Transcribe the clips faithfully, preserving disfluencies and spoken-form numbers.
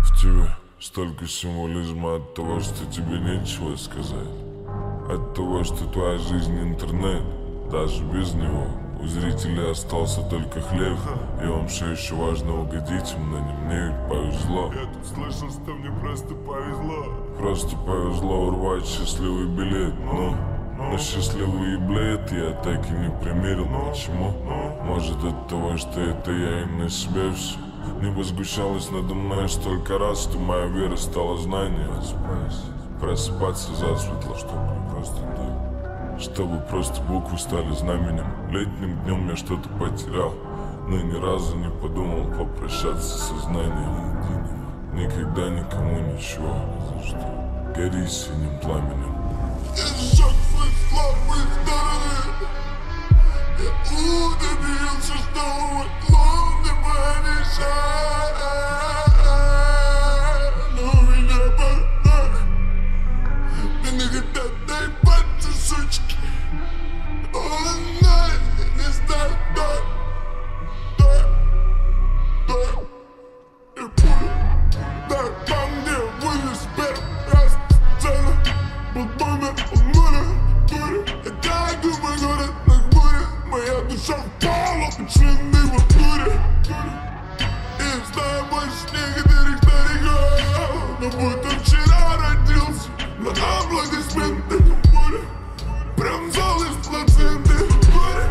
В тебе столько символизма от того, что тебе нечего сказать. От того, что твоя жизнь интернет, даже без него у зрителей остался только хлеб. И вам все еще важно угодить им, но не мне ведь повезло. Я тут слышал, что мне просто повезло. Просто повезло урвать счастливый билет, но на счастливый билет я так и не примерил. Почему? Может от того, что это я и на себе все. Небо сгущалось надо мной столько раз, что моя вера стала знанием. Просыпаться засветло, чтобы просто да, чтобы просто буквы стали знаменем. Летним днем я что-то потерял, но ни разу не подумал попрощаться со знанием. Никогда никому ничего, за что гори синим пламенем. Я сжег свои слабые стороны. Я удивился, что мой клон не помешает. Но меня пора. Меня хотят наебать сучки. All night, не знаю, да, да, да. И пуля, да, там где вылез первый раз сцена. Был домер, он нуля, дури. Это я думаю, город на буре. Моя душа впала, пчелиный в туре. И знаю больше некоторых стариков, но будто вчера родился на аплодисменты. Буря, прям зал из плаценты. Буря.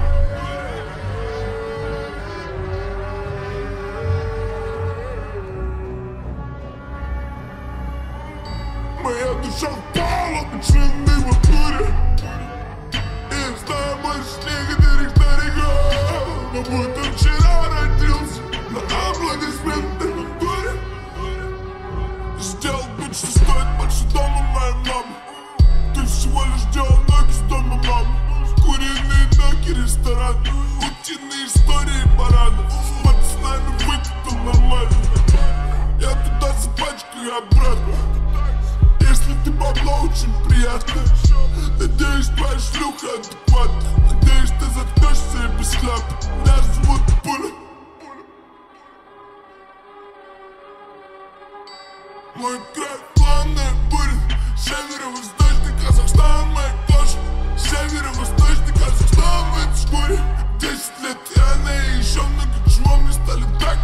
Моя душа впала, пчелиный в туре. И знаю больше некоторых стариков, но будто вчера родился на аплодисменты. Буря. Сделал бит, что стоит больше дома моей мамы. Ты всего лишь делал ноги с дома мамы. Куриные ноги, ресторан, утиные истории парада. С пацанами выкатил нормально. Я туда запачкаю обратно. Если ты бабло, очень приятно. Надеюсь, твоя шлюха адекватна. Надеюсь, ты заткнешься и без хлопа. Меня зовут Пуля. Мой край главная буря. Северо-восточный Казахстан, моя кожа. Северо-восточный Казахстан в этой шкуре. Десять лет и она и еще много чего мне стали так